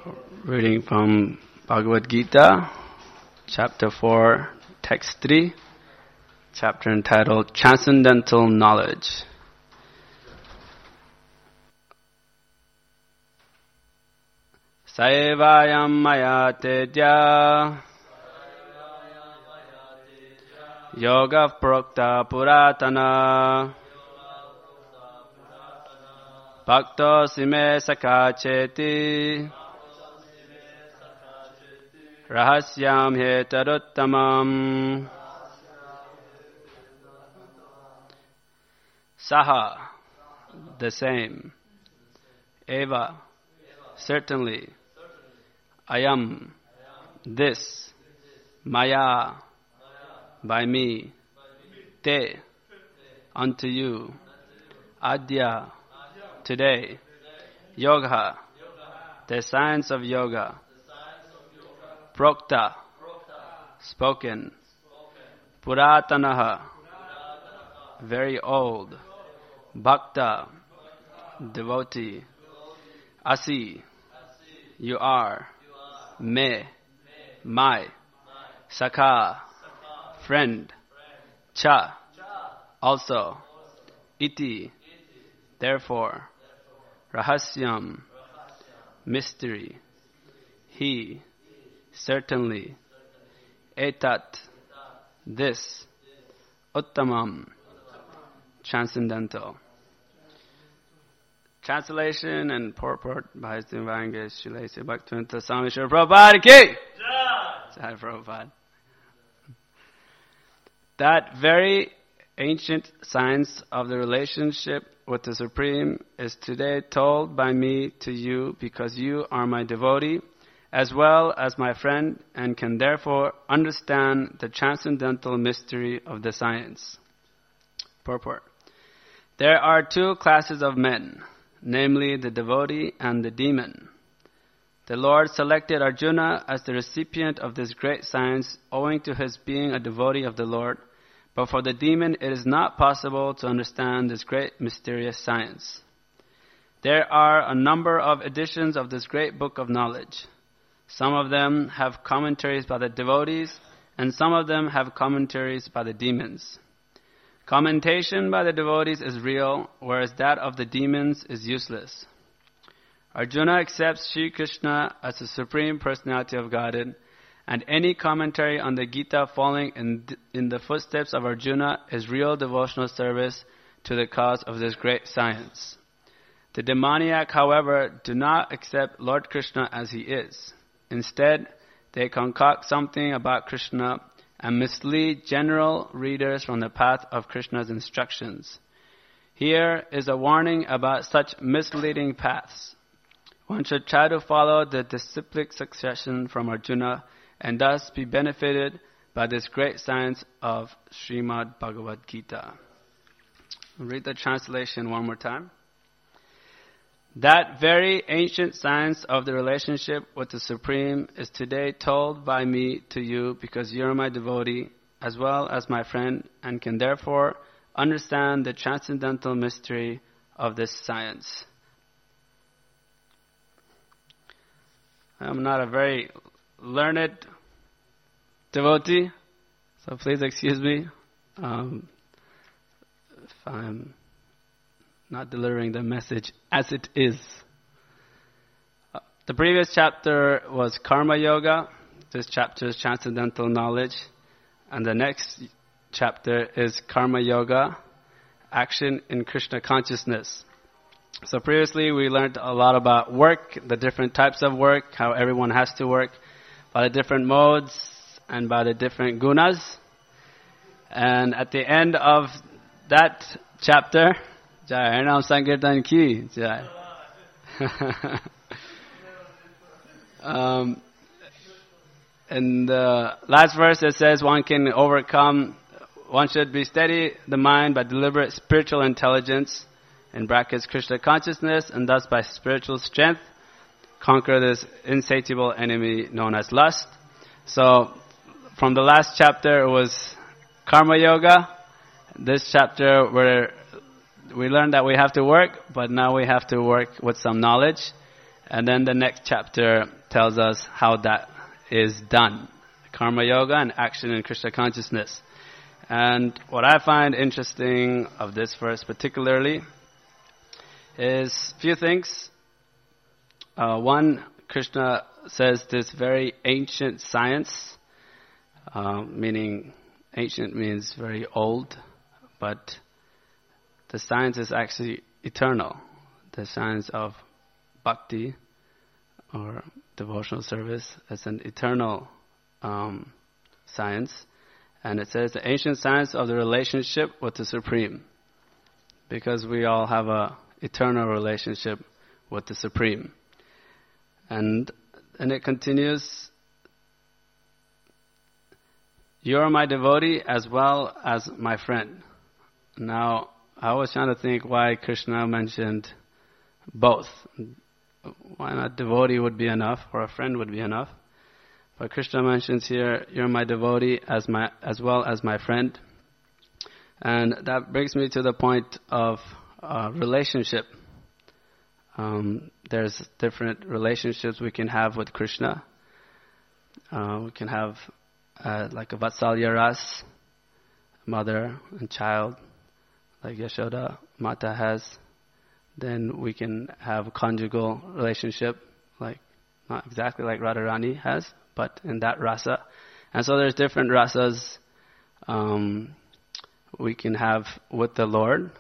Reading from Bhagavad Gita, chapter 4, text 3, chapter entitled Transcendental Knowledge. Saevayam maya tedya yoga prokta puratana bhakto sime sakacheti rahasyam hetaruttamam saha, the same, eva, certainly, ayam, this, maya, by me, te, unto you, adya, today, yoga, the science of yoga, prokta, spoken, puratanaha, very old, bhakta, devotee, asi, you are, me, my, sakha, friend, cha, also, iti, therefore, rahasyam, mystery, he, certainly, etat, this, uttamam, transcendental. Translation and purport by His Divine Grace Srila A.C. Bhaktivinoda Swami Srila Prabhupada ki! Jai Prabhupada. That very ancient science of the relationship with the Supreme is today told by me to you because you are my devotee as well as my friend and can therefore understand the transcendental mystery of the science. Purport. There are two classes of men, namely the devotee and the demon. The Lord selected Arjuna as the recipient of this great science owing to his being a devotee of the Lord, but for the demon it is not possible to understand this great mysterious science. There are a number of editions of this great book of knowledge. Some of them have commentaries by the devotees, and some of them have commentaries by the demons. Commentation by the devotees is real, whereas that of the demons is useless. Arjuna accepts Sri Krishna as the Supreme Personality of Godhead, and any commentary on the Gita falling in the footsteps of Arjuna is real devotional service to the cause of this great science. The demoniac, however, do not accept Lord Krishna as he is. Instead, they concoct something about Krishna and mislead general readers from the path of Krishna's instructions. Here is a warning about such misleading paths. One should try to follow the disciplic succession from Arjuna and thus be benefited by this great science of Srimad Bhagavad Gita. I'll read the translation one more time. That very ancient science of the relationship with the Supreme is today told by me to you because you are my devotee as well as my friend and can therefore understand the transcendental mystery of this science. I'm not a very learned devotee, so please excuse me if I'm not delivering the message as it is. The previous chapter was Karma Yoga. This chapter is Transcendental Knowledge. And the next chapter is Karma Yoga, Action in Krishna Consciousness. So previously we learned a lot about work, the different types of work, how everyone has to work, by the different modes and by the different gunas. And at the end of that chapter, Jai Harinam Sankirtan Ki Jai. In the last verse it says one should be steady the mind by deliberate spiritual intelligence, in brackets Krishna consciousness, and thus by spiritual strength conquer this insatiable enemy known as lust. So from the last chapter it was Karma Yoga. This chapter where we learned that we have to work, but now we have to work with some knowledge. And then the next chapter tells us how that is done. Karma yoga and action in Krishna consciousness. And what I find interesting of this verse particularly is a few things. One, Krishna says this very ancient science, meaning ancient means very old, but the science is actually eternal. The science of bhakti or devotional service is an eternal science. And it says the ancient science of the relationship with the Supreme. Because we all have a eternal relationship with the Supreme. And it continues, you are my devotee as well as my friend. Now, I was trying to think why Krishna mentioned both. Why not devotee would be enough, or a friend would be enough? But Krishna mentions here, you're my devotee as well as my friend. And that brings me to the point of relationship. There's different relationships we can have with Krishna. We can have like a Vatsalya Ras, mother and child, like Yashoda Mata has. Then we can have a conjugal relationship, like not exactly like Radharani has, but in that rasa. And so there's different rasas we can have with the Lord,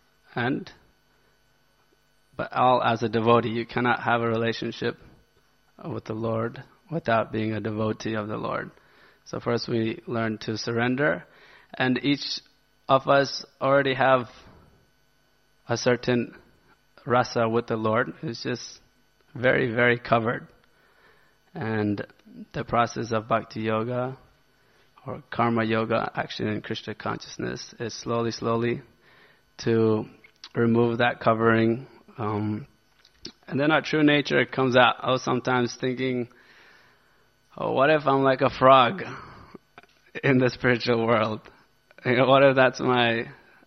but all as a devotee. You cannot have a relationship with the Lord without being a devotee of the Lord. So first we learn to surrender, and each of us already have a certain rasa with the Lord. It's just very, very covered. And the process of bhakti yoga or karma yoga, action in Krishna consciousness, is slowly to remove that covering. And then our true nature comes out. I was sometimes thinking, what if I'm like a frog in the spiritual world? What if that's my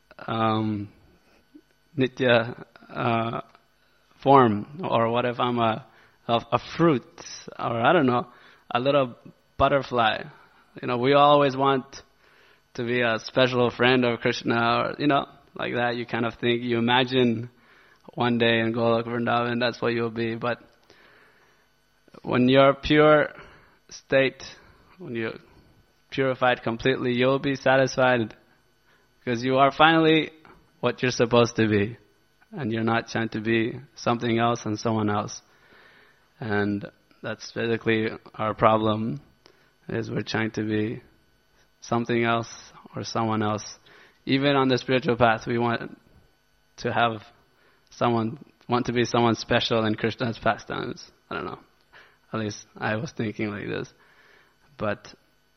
nitya form? Or what if I'm a fruit? Or I don't know, a little butterfly. We always want to be a special friend of Krishna, or, like that. You kind of think, you imagine one day in Golok Vrindavan, that's what you'll be. But when you're pure state, when you're purified completely, you'll be satisfied because you are finally what you're supposed to be. And you're not trying to be something else and someone else. And that's basically our problem, is we're trying to be something else or someone else. Even on the spiritual path, we want to be someone special in Krishna's pastimes. I don't know. At least I was thinking like this. But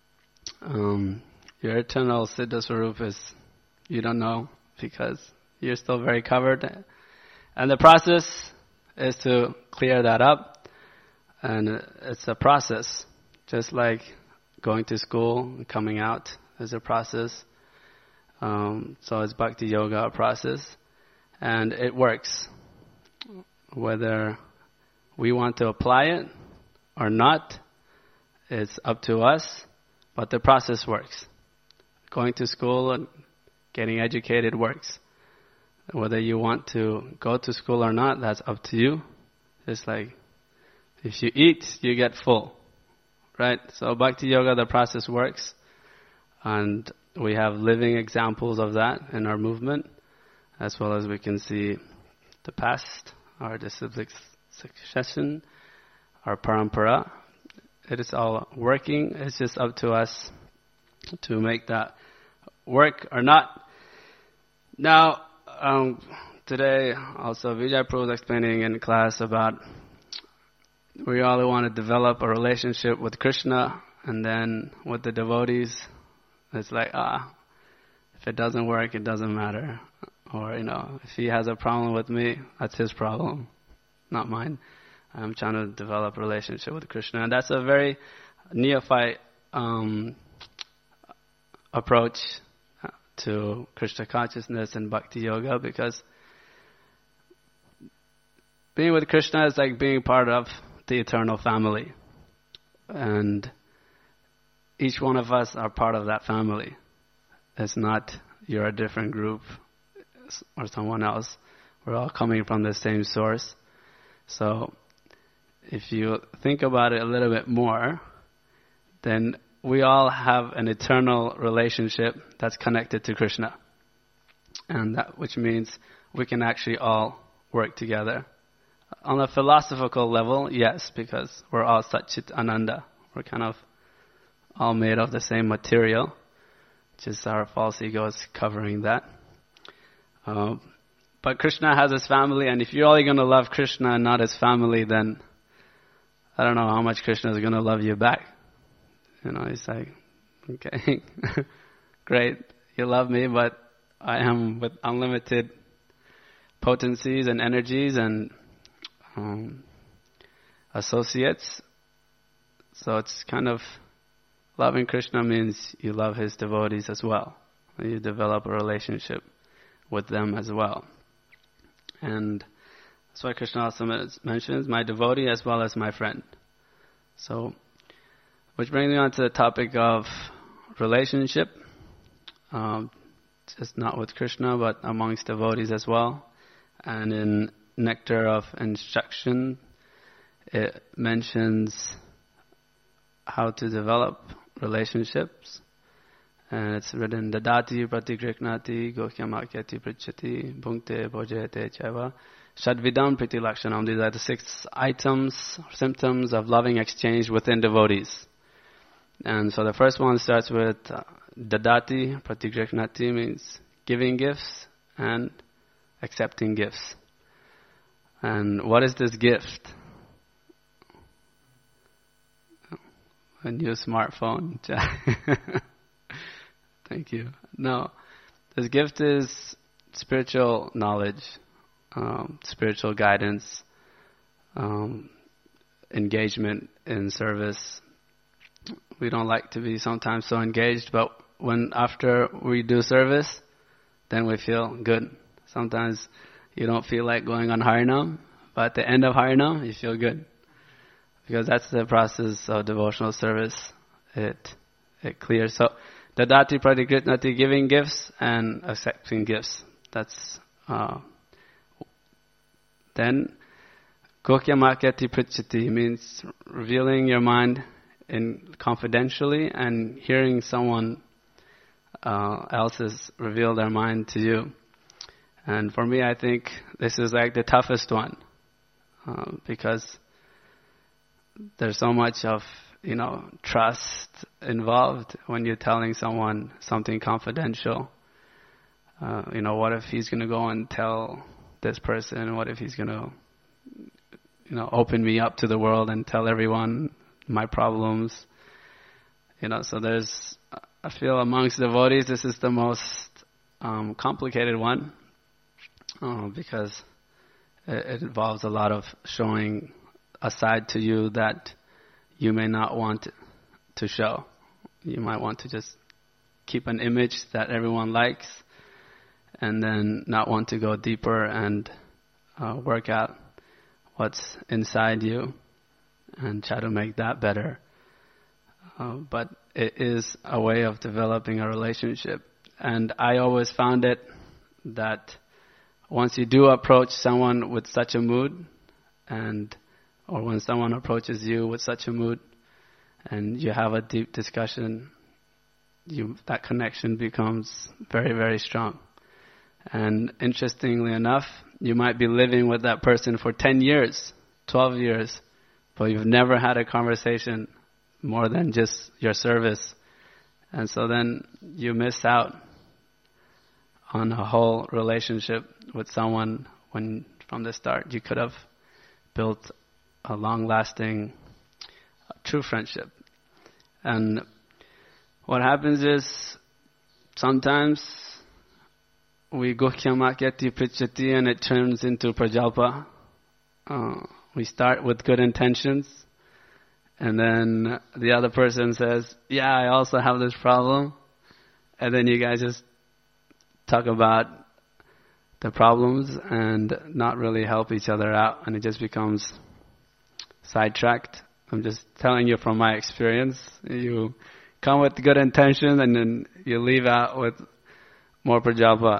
your eternal Siddha Swarup is, you don't know, because you're still very covered. And the process is to clear that up. And it's a process. Just like going to school and coming out is a process. So it's bhakti yoga, a process. And it works. Whether we want to apply it or not, it's up to us. But the process works. Going to school and getting educated works. Whether you want to go to school or not, that's up to you. It's like, if you eat, you get full. Right? So bhakti yoga, the process works. And we have living examples of that in our movement, as well as we can see the past, our disciplic succession, our parampara. It is all working. It's just up to us to make that work or not. Now, today also Vijay Prabhu was explaining in class about we all want to develop a relationship with Krishna, and then with the devotees, it's like, if it doesn't work, it doesn't matter. Or, if he has a problem with me, that's his problem, not mine. I'm trying to develop a relationship with Krishna. And that's a very neophyte approach to Krishna consciousness and bhakti yoga, because being with Krishna is like being part of the eternal family. And each one of us are part of that family. It's not you're a different group or someone else. We're all coming from the same source. So if you think about it a little bit more, then we all have an eternal relationship that's connected to Krishna. And that which means we can actually all work together. On a philosophical level, yes, because we're all Satchit Ananda. We're kind of all made of the same material. Just our false ego is covering that. But Krishna has his family, and if you're only going to love Krishna and not his family, then I don't know how much Krishna is going to love you back. He's like, okay, great, you love me, but I am with unlimited potencies and energies and associates. So it's kind of, loving Krishna means you love his devotees as well. You develop a relationship with them as well. And that's why Krishna also mentions my devotee as well as my friend. So, which brings me on to the topic of relationship. Just not with Krishna, but amongst devotees as well. And in Nectar of Instruction, it mentions how to develop relationships. And it's written, Dadati pratigrihnati gohyamakhyati pritchati bhunkte bhojayate chaiva shadvidam priti lakshanam. These are the 6 items, symptoms of loving exchange within devotees. And so the first one starts with Dadati pratigrihnati, means giving gifts and accepting gifts. And what is this gift? A new smartphone. Thank you. No, this gift is spiritual knowledge, spiritual guidance, engagement in service. We don't like to be sometimes so engaged, but when after we do service, then we feel good. Sometimes you don't feel like going on Harinam, but at the end of Harinam, you feel good. Because that's the process of devotional service. It clears. So, Dadati pratigrihnati, giving gifts and accepting gifts. That's then gohyamakhyati pritchati means revealing your mind confidentially and hearing someone else's reveal their mind to you. And for me, I think this is like the toughest one because there's so much of trust involved when you're telling someone something confidential. What if he's going to go and tell this person? What if he's going to, open me up to the world and tell everyone my problems? So I feel amongst devotees, this is the most complicated one because it involves a lot of showing a side to you that you may not want to show. You might want to just keep an image that everyone likes and then not want to go deeper and work out what's inside you and try to make that better. But it is a way of developing a relationship. And I always found it that once you do approach someone with such a mood or when someone approaches you with such a mood and you have a deep discussion, that connection becomes very, very strong. And interestingly enough, you might be living with that person for 10 years, 12 years, but you've never had a conversation more than just your service. And so then you miss out on a whole relationship with someone when from the start you could have built a long-lasting, true friendship. And what happens is sometimes we gohyamakhyati pritchati and it turns into prajalpa. We start with good intentions and then the other person says, yeah, I also have this problem. And then you guys just talk about the problems and not really help each other out, and it just becomes sidetracked. I'm just telling you from my experience. You come with good intention and then you leave out with more prajapa.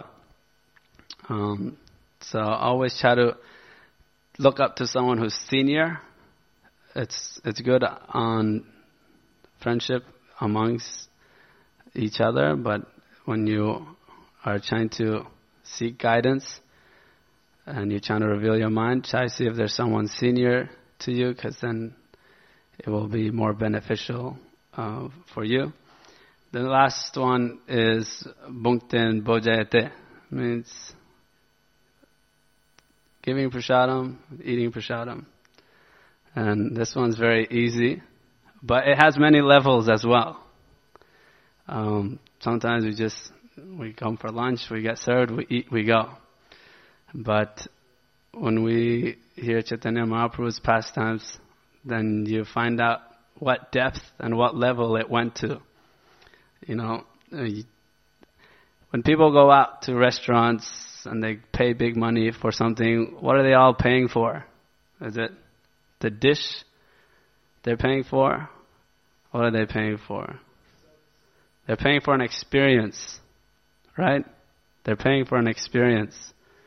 So always try to look up to someone who's senior. It's good on friendship amongst each other, but when you are trying to seek guidance and you're trying to reveal your mind, try to see if there's someone senior to you, because then it will be more beneficial for you. The last one is Bhukten Bojayate, means giving prasadam, eating prasadam. And this one's very easy, but it has many levels as well. Sometimes we come for lunch, we get served, we eat, we go. But when we hear Chaitanya Mahaprabhu's pastimes, then you find out what depth and what level it went to. When people go out to restaurants and they pay big money for something, what are they all paying for? Is it the dish they're paying for? What are they paying for? They're paying for an experience, right? They're paying for an experience.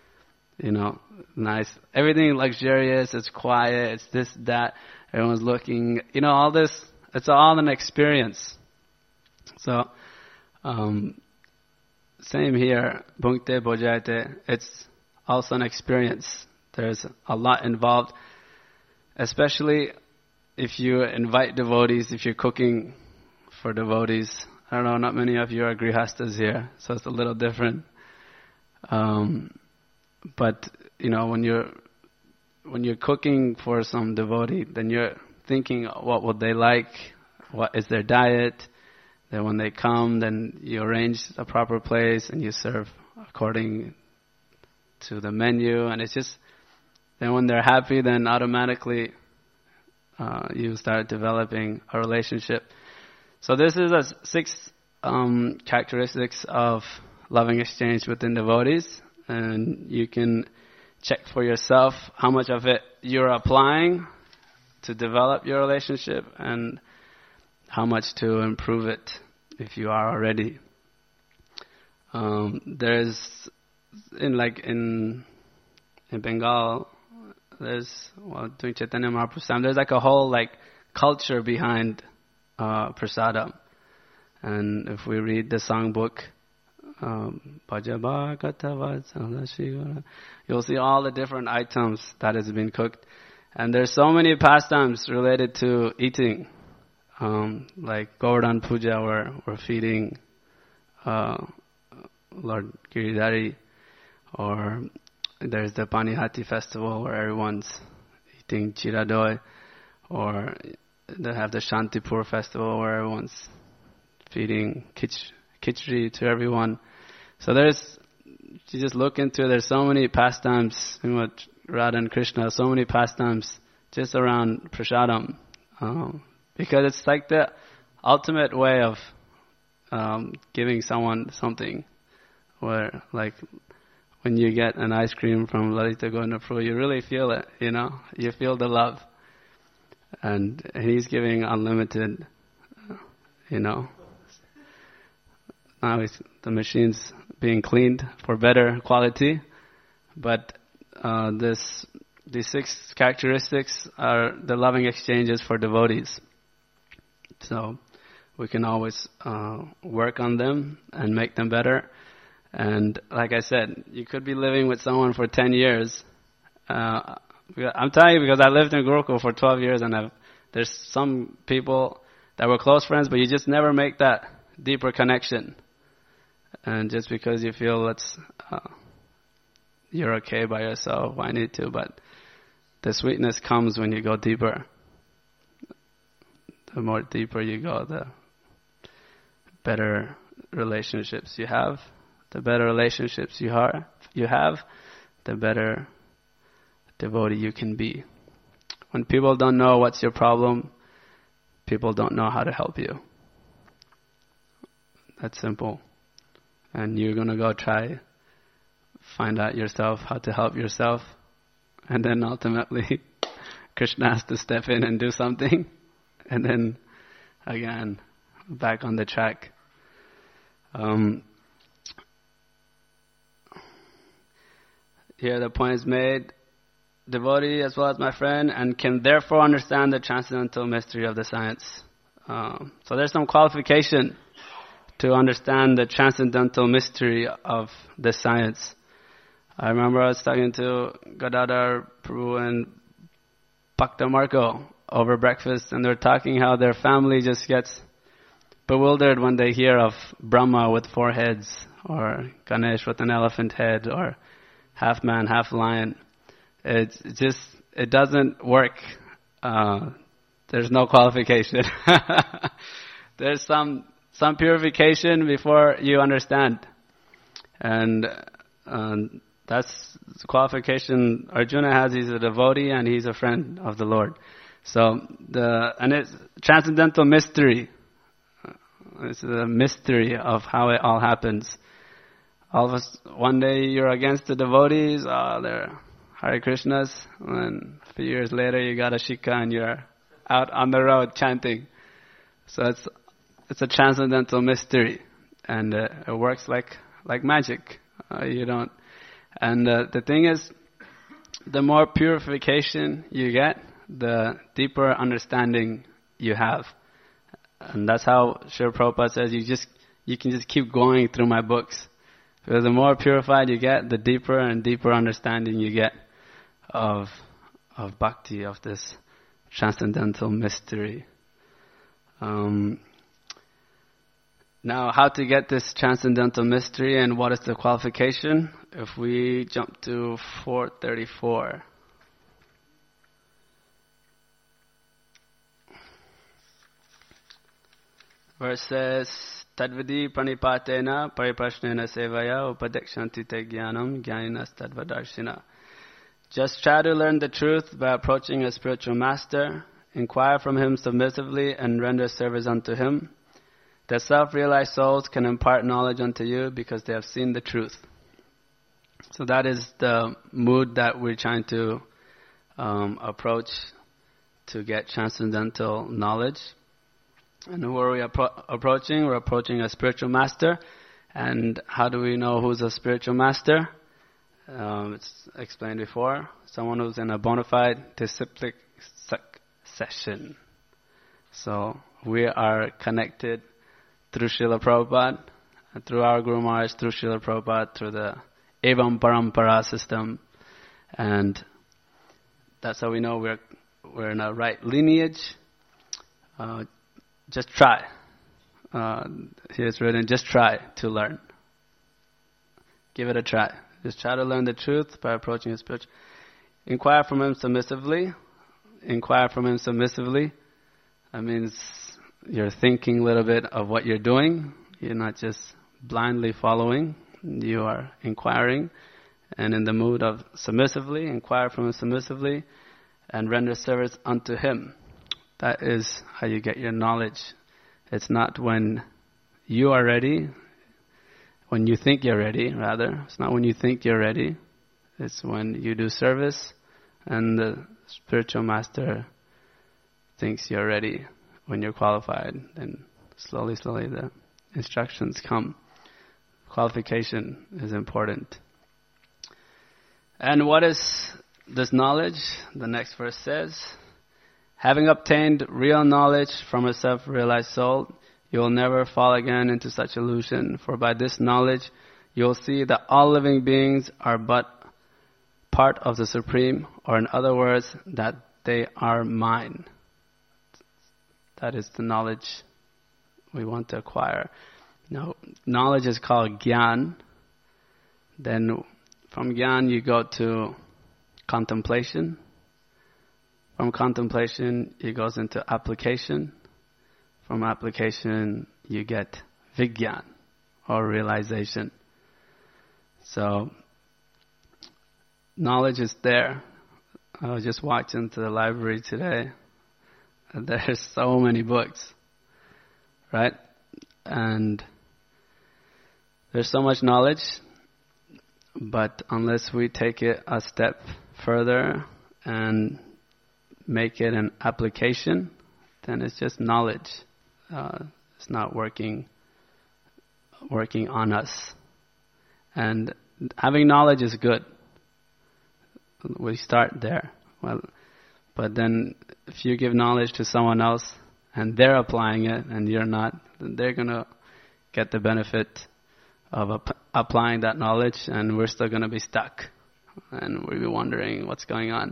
Nice. Everything luxurious, it's quiet, it's this, that. Everyone's looking, all this, it's all an experience. So, same here, Bhukte Bojayate, it's also an experience. There's a lot involved, especially if you invite devotees, if you're cooking for devotees. I don't know, not many of you are grihastas here, so it's a little different. But when you're cooking for some devotee, then you're thinking, what would they like? What is their diet? Then when they come, then you arrange a proper place and you serve according to the menu. And it's just, then when they're happy, then automatically you start developing a relationship. So this is a 6 characteristics of loving exchange within devotees. And you can check for yourself how much of it you're applying to develop your relationship and how much to improve it if you are already. There's in Bengal, there's doing Chaitanya Mahaprabhu, there's like a whole culture behind prasadam. And if we read the songbook, you'll see all the different items that has been cooked. And there's so many pastimes related to eating. Like Govardhan Puja, where we're feeding Lord Giridhari. Or there's the Panihati festival where everyone's eating chiradoi. Or they have the Shantipur festival where everyone's feeding khichdi to everyone. So you just look into it, there's so many pastimes with Radha and Krishna, so many pastimes just around prasadam. Because it's like the ultimate way of giving someone something. Where when you get an ice cream from Lalita Govindra Prabhu, you really feel it, you feel the love. And he's giving unlimited, Now the machine's being cleaned for better quality, but these 6 characteristics are the loving exchanges for devotees. So we can always work on them and make them better. And like I said, you could be living with someone for 10 years. I'm telling you because I lived in Gurukul for 12 years, and there's some people that were close friends, but you just never make that deeper connection. And just because you feel you're okay by yourself, why need to? But the sweetness comes when you go deeper. The more deeper you go, the better relationships you have. The better relationships you have, the better devotee you can be. When people don't know what's your problem, people don't know how to help you. That's simple. And you're going to go try find out yourself, how to help yourself. And then ultimately, Krishna has to step in and do something. And then, again, back on the track. Here the point is made, devotee as well as my friend, and can therefore understand the transcendental mystery of the science. So there's some qualification to understand the transcendental mystery of the science. I remember I was talking to Gadadhar Prabhu and Bhakta Marco over breakfast, and they're talking how their family just gets bewildered when they hear of Brahma with 4 heads, or Ganesh with an elephant head, or half man, half lion. It doesn't work. There's no qualification. There's some purification before you understand. And that's the qualification Arjuna has. He's a devotee and he's a friend of the Lord. So it's transcendental mystery. It's the mystery of how it all happens. All of us, one day you're against the devotees, they're Hare Krishnas, and a few years later you got a shikha and you're out on the road chanting. So it's a transcendental mystery, and it works like magic. And the thing is, the more purification you get, the deeper understanding you have. And that's how Srila Prabhupada says you can just keep going through my books. Because the more purified you get, the deeper and deeper understanding you get of bhakti, of this transcendental mystery. Now, how to get this transcendental mystery and what is the qualification? If we jump to 434. Verse says, Tadvidi pranipatena pariprashnena sevaya upadekshanti te jnanam jnaninas tadvadarshina. Just try to learn the truth by approaching a spiritual master, inquire from him submissively and render service unto him. The self-realized souls can impart knowledge unto you because they have seen the truth. So that is the mood that we're trying to approach to get transcendental knowledge. And who are we approaching? We're approaching a spiritual master. And how do we know who's a spiritual master? It's explained before. Someone who's in a bona fide disciplic succession. So we are connected through Srila Prabhupada, through our Guru Maharaj, through Srila Prabhupada, through the Evam Parampara system. And that's how we know we're in a right lineage. Just try. Here it's written, just try to learn. Give it a try. Just try to learn the truth by approaching his spiritual. Inquire from him submissively. Inquire from him submissively. That means you're thinking a little bit of what you're doing. You're not just blindly following. You are inquiring. And in the mood of submissively, inquire from him submissively and render service unto him. That is how you get your knowledge. It's not when you are ready, when you think you're ready, rather. It's not when you think you're ready. It's when you do service and the spiritual master thinks you're ready. When you're qualified, then slowly the instructions come. Qualification is important. And what is this knowledge? The next verse says, having obtained real knowledge from a self-realized soul, you will never fall again into such illusion. For by this knowledge, you will see that all living beings are but part of the Supreme, or in other words, that they are mine. That is the knowledge we want to acquire. Now, knowledge is called Gyan. Then from Gyan you go to contemplation. From contemplation it goes into application. From application you get Vigyan, or realization. So, knowledge is there. I was just walking to the library today. There's so many books, right? And there's so much knowledge, But unless we take it a step further and make it an application, then it's just knowledge. It's not working on us. And having knowledge is good. We start there. Well, but then if you give knowledge to someone else and they're applying it and you're not, then they're going to get the benefit of applying that knowledge, and we're still going to be stuck. And we'll be wondering what's going on.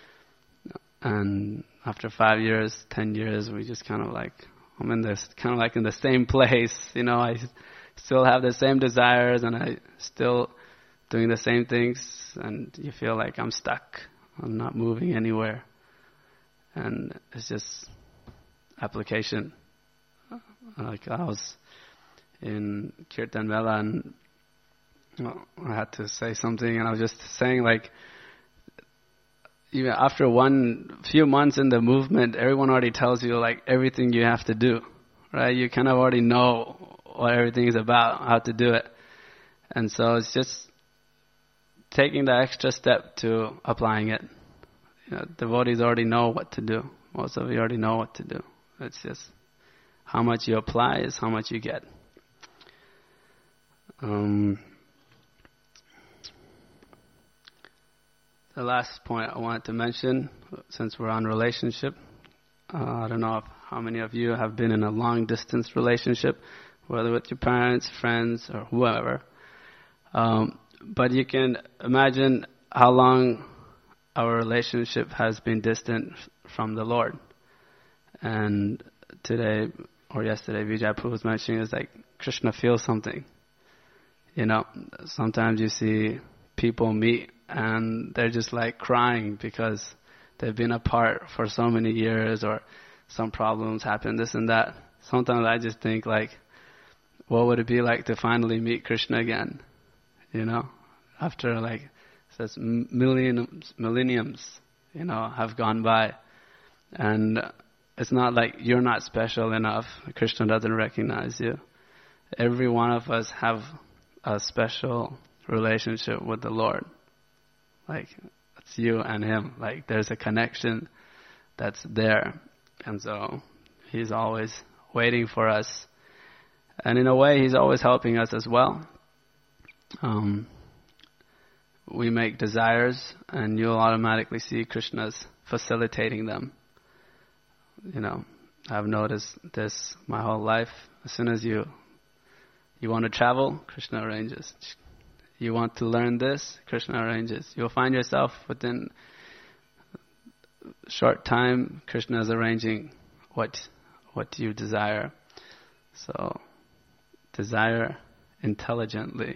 And after 5 years, 10 years, we just kind of like, I'm in this, kind of like in the same place. I still have the same desires and I still doing the same things, and you feel like I'm stuck. I'm not moving anywhere. And it's just application. Like I was in Kirtan Mela and I had to say something, and I was just saying like, even after few months in the movement, everyone already tells you like everything you have to do, right? You kind of already know what everything is about, how to do it. And so it's just taking the extra step to applying it. Devotees already know what to do. Most of you already know what to do. It's just how much you apply is how much you get. The last point I wanted to mention, since we're on relationship, I don't know how many of you have been in a long-distance relationship, whether with your parents, friends, or whoever. But you can imagine how long our relationship has been distant from the Lord. And today, or yesterday, Vijay Prabhu was mentioning is like Krishna feels something. Sometimes you see people meet and they're just like crying because they've been apart for so many years, or some problems happen, this and that. Sometimes I just think like, what would it be like to finally meet Krishna again? After like, says millenniums, have gone by. And it's not like you're not special enough. Krishna doesn't recognize you. Every one of us have a special relationship with the Lord. Like, it's you and Him. Like, there's a connection that's there. And so, He's always waiting for us. And in a way, He's always helping us as well. We make desires, and you'll automatically see Krishna's facilitating them. I've noticed this my whole life. As soon as you want to travel, Krishna arranges. You want to learn this, Krishna arranges. You'll find yourself within a short time, Krishna is arranging what you desire. So, desire intelligently.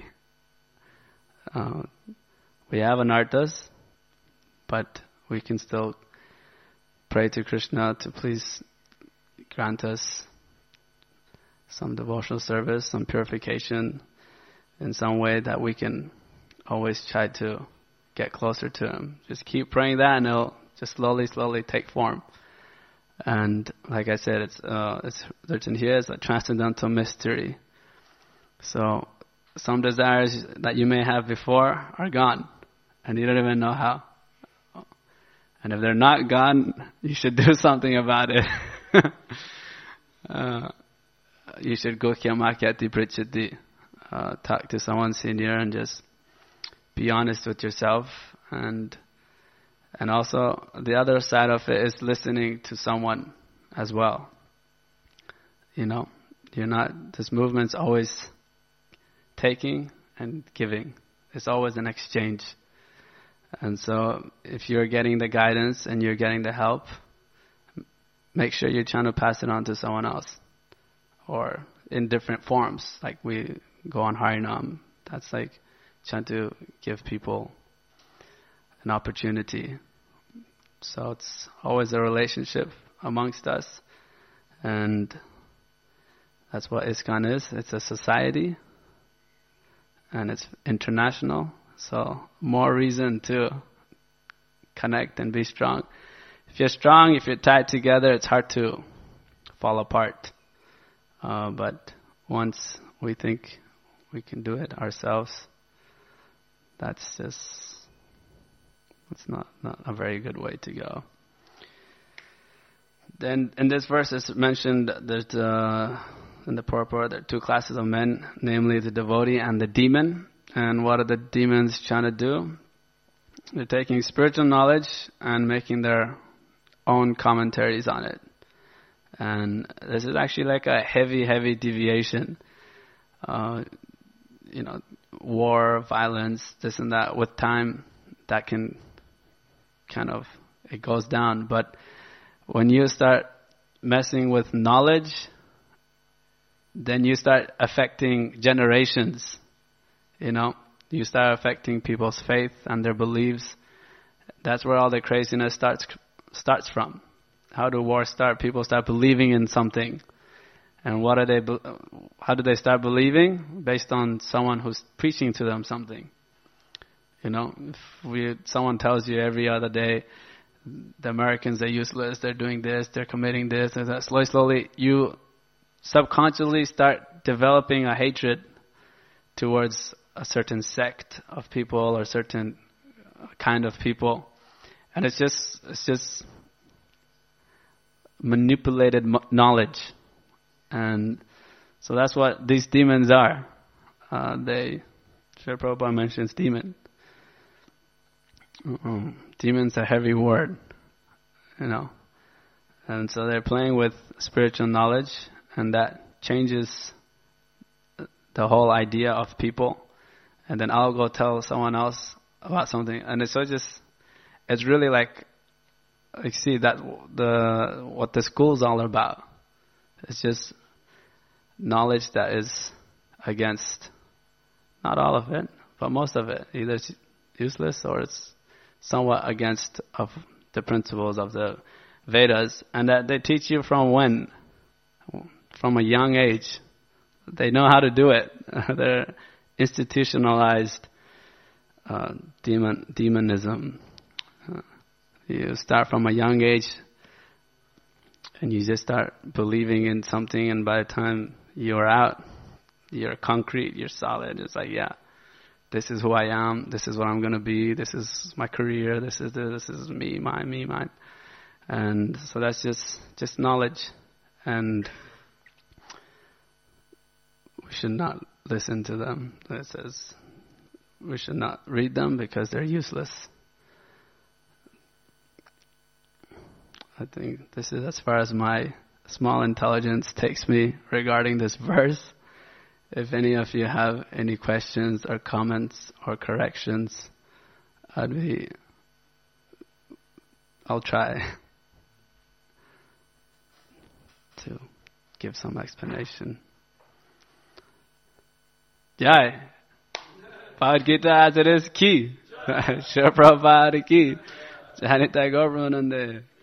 We have anarthas, but we can still pray to Krishna to please grant us some devotional service, some purification, in some way that we can always try to get closer to Him. Just keep praying that, and it'll just slowly take form. And like I said, it's written here as a transcendental mystery. So some desires that you may have before are gone, and you don't even know how. And if they're not gone, you should do something about it. You should go kyamakyati prichati. Talk to someone senior and just be honest with yourself. And also the other side of it is listening to someone as well. This movement's always taking and giving. It's always an exchange. And so if you're getting the guidance and you're getting the help, make sure you're trying to pass it on to someone else. Or in different forms, like we go on Harinam. That's like trying to give people an opportunity. So it's always a relationship amongst us. And that's what ISKCON is. It's a society. And it's international. So more reason to connect and be strong. If you're strong, if you're tied together, it's hard to fall apart. But once we think we can do it ourselves, It's not a very good way to go. Then in this verse it's mentioned there's in the purport there are two classes of men, namely the devotee and the demon. And what are the demons trying to do? They're taking spiritual knowledge and making their own commentaries on it. And this is actually like a heavy deviation. War, violence, this and that. With time, that can it goes down. But when you start messing with knowledge, then you start affecting generations. You start affecting people's faith and their beliefs. That's where all the craziness starts from. How do wars start? People start believing in something. And how do they start believing? Based on someone who's preaching to them something. If someone tells you every other day, the Americans are useless, they're doing this, they're committing this, and that, slowly you subconsciously start developing a hatred towards a certain sect of people or certain kind of people. And it's just manipulated knowledge. And so that's what these demons are. Srila Prabhupada mentions demon. Demon's a heavy word, And so they're playing with spiritual knowledge, and that changes the whole idea of people. And then I'll go tell someone else about something, and it's really like see that what the school's all about. It's just knowledge that is against, not all of it, but most of it. Either it's useless or it's somewhat against of the principles of the Vedas, and that they teach you from when? From a young age. They know how to do it. They're institutionalized demonism. You start from a young age and you just start believing in something, and by the time you're out, you're concrete, you're solid. It's like, yeah, this is who I am, this is what I'm going to be, this is my career, this is me, mine. And so that's just knowledge. And we should not listen to them. It says we should not read them because they're useless. I think this is as far as my small intelligence takes me regarding this verse. If any of you have any questions or comments or corrections, I'll try to give some explanation. Jai. Bhagavad Gita as it is ki. Srila Prabhupada ki. Jai Nitai Gaur Premanande.